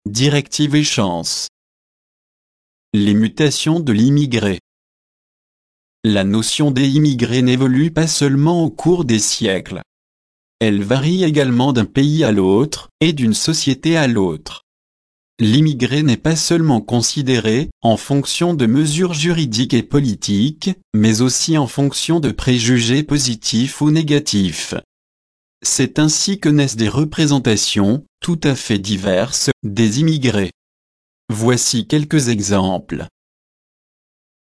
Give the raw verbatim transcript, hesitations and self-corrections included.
Directive et chance. Les mutations de l'immigré. La notion d'immigré n'évolue pas seulement au cours des siècles. Elle varie également d'un pays à l'autre, et d'une société à l'autre. L'immigré n'est pas seulement considéré en fonction de mesures juridiques et politiques, mais aussi en fonction de préjugés positifs ou négatifs. C'est ainsi que naissent des représentations, tout à fait diverses, des immigrés. Voici quelques exemples.